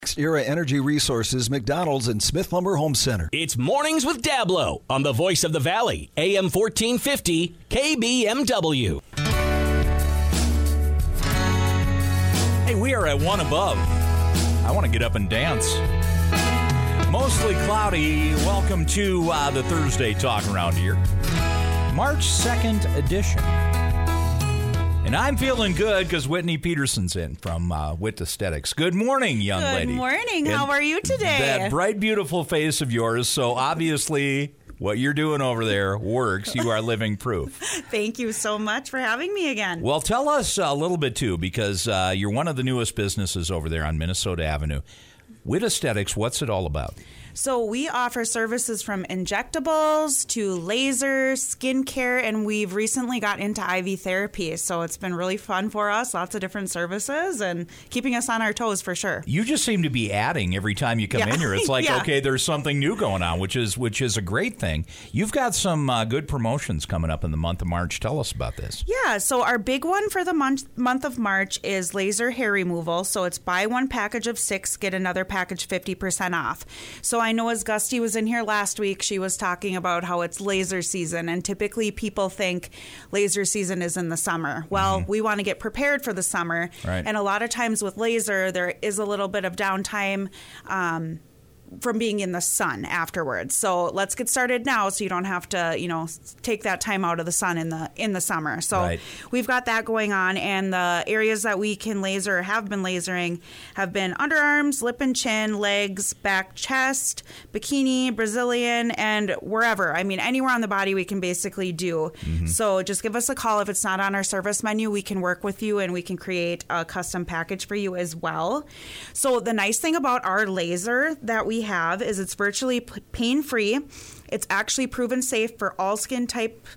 Era Energy Resources, McDonald's, and Smith Lumber Home Center. It's Mornings with Dablo on the Voice of the Valley, AM 1450, KBMW. Hey, we are at one above. I want to get up and dance. Mostly cloudy. Welcome to the Thursday talk around here. March 2nd edition. And I'm feeling good because Whitney Peterson's in from Wit Aesthetics. Good morning, young lady. Good morning. How are you today? That bright, beautiful face of yours. So obviously, what you're doing over there works. You are living proof. Thank you so much for having me again. Well, tell us a little bit, too, because you're one of the newest businesses over there on Minnesota Avenue. Wit Aesthetics, what's it all about? So we offer services from injectables to lasers, skincare, and we've recently got into IV therapy. So it's been really fun for us, lots of different services and keeping us on our toes for sure. You just seem to be adding every time you come in here. It's like, okay, there's something new going on, which is a great thing. You've got some good promotions coming up in the month of March. Tell us about this. Yeah, so our big one for the month of March is laser hair removal. So it's buy one package of 6, get another package 50% off. So I know as Gusty was in here last week, she was talking about how it's laser season, and typically people think laser season is in the summer. Well, we want to get prepared for the summer, right. And a lot of times with laser, there is a little bit of downtime from being in the sun afterwards. So let's get started now so you don't have to, take that time out of the sun in the summer. So We've got that going on, and the areas that we can laser or have been lasering have been underarms, lip and chin, legs, back, chest, bikini, Brazilian, and wherever. I mean, anywhere on the body we can basically do. So just give us a call. If it's not on our service menu, we can work with you and we can create a custom package for you as well. So the nice thing about our laser that we have is it's virtually pain-free. It's actually proven safe for all skin types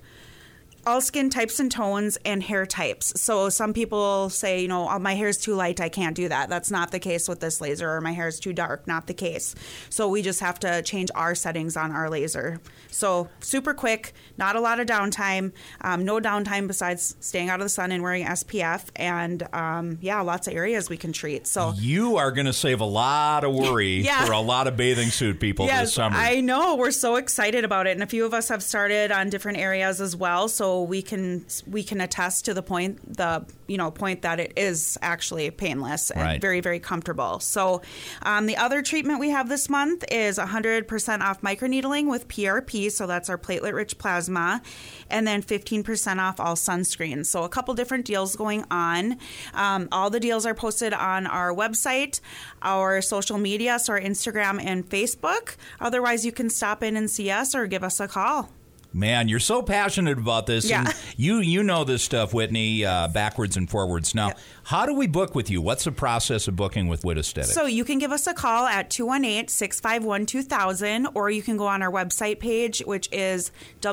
and tones and hair types. So some people say, my hair is too light, I can't do that. That's not the case with this laser, or my hair is too dark, not the case. So we just have to change our settings on our laser. So super quick, not a lot of downtime, no downtime besides staying out of the sun and wearing SPF, and lots of areas we can treat. So you are going to save a lot of worry for a lot of bathing suit people this summer. I know. We're so excited about it, and a few of us have started on different areas as well. So we can attest to the point that it is actually painless and very, very comfortable. So the other treatment we have this month is 100% off microneedling with PRP, so that's our platelet-rich plasma, and then 15% off all sunscreens. So a couple different deals going on. All the deals are posted on our website, our social media, so our Instagram and Facebook. Otherwise, you can stop in and see us or give us a call. Man, you're so passionate about this. Yeah. And you know this stuff, Whitney, backwards and forwards. Now, how do we book with you? What's the process of booking with Wit Aesthetics? So you can give us a call at 218-651-2000, or you can go on our website page, which is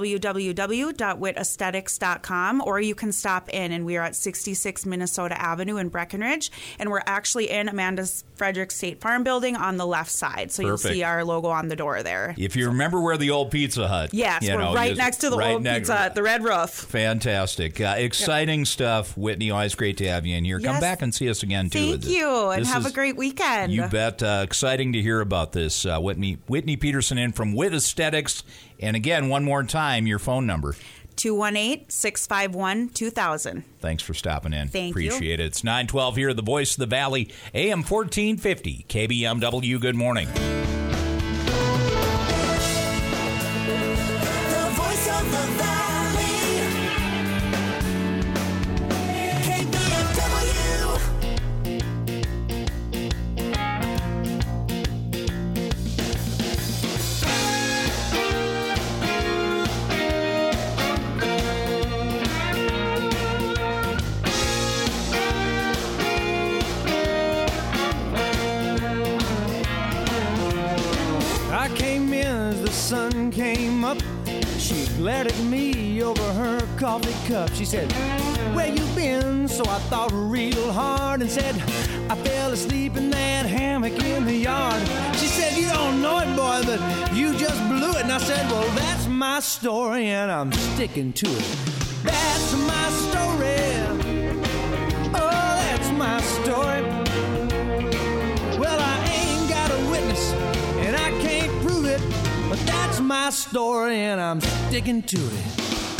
www.witaesthetics.com, or you can stop in, and we are at 66 Minnesota Avenue in Breckenridge, and we're actually in Amanda Frederick State Farm Building on the left side. So you'll see our logo on the door there. If you remember where the old Pizza Hut. Yes, we're right next to the old Pizza Hut, the red roof. Fantastic. Exciting stuff. Whitney, always great to have you in here. Come back and see us again, too. Thank you, and have a great weekend. You bet. Exciting to hear about this. Whitney Peterson in from Wit Aesthetics. And again, one more time, your phone number. 218-651-2000. Thanks for stopping in. Thank you. Appreciate it. It's 9:12 here at the Voice of the Valley, AM 1450, KBMW. Good morning. Sun came up, she glared at me over her coffee cup. She said, "Where you been?" So I thought real hard and said, "I fell asleep in that hammock in the yard." She said, "You don't know it, boy, but you just blew it." And I said, "Well, that's my story and I'm sticking to it. That's my story. Oh, that's my story. Well, I ain't my story, and I'm sticking to it.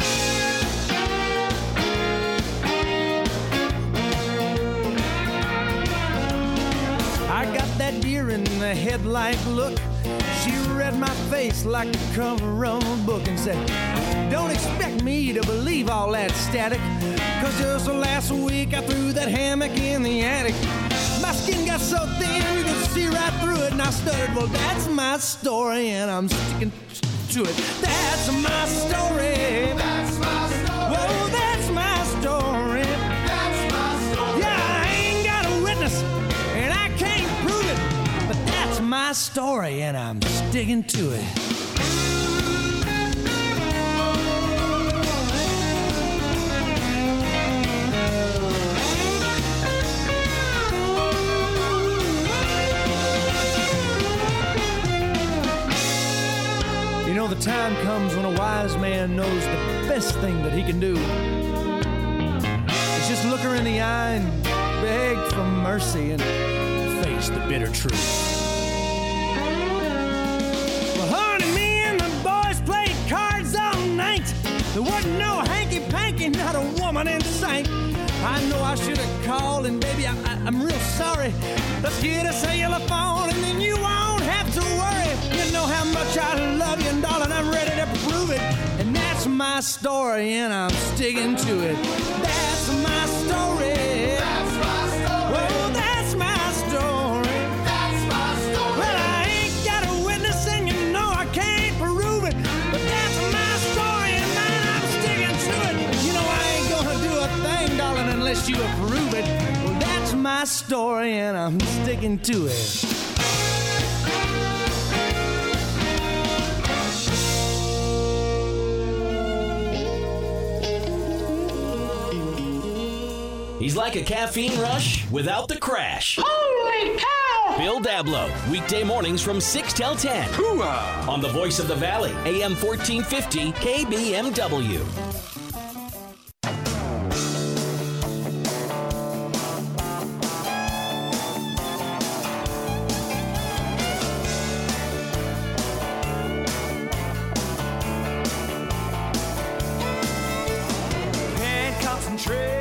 I got that deer in the headlight look. She read my face like the cover of a book and said, don't expect me to believe all that static, 'cause just last week I threw that hammock in the attic. My skin got so thin you could see right through it, and I stuttered, well, that's my story, and I'm sticking to it. That's my story. That's my story. Whoa, that's my story. That's my story. Yeah, I ain't got a witness, and I can't prove it, but that's my story, and I'm sticking to it. You know, the time comes when a wise man knows the best thing that he can do is just look her in the eye and beg for mercy and face the bitter truth. Well, honey, me and the boys played cards all night. There wasn't no hanky-panky, not a woman in sight. I know I should have called, and baby, I'm real sorry. Let's get a cellular phone, and then you won't have to worry. You know how much I love you, and darling, I'm ready to prove it. And that's my story, and I'm sticking to it. That's my story. That's my story. Oh, that's my story. That's my story. Well, I ain't got a witness, and you know I can't prove it, but that's my story, and man, I'm sticking to it. You know I ain't gonna do a thing, darling, unless you approve it. Well, that's my story, and I'm sticking to it. He's like a caffeine rush without the crash. Holy cow! Bill Dablo, weekday mornings from 6 till 10. Hooah! On the Voice of the Valley, AM 1450, KBMW. Can't concentrate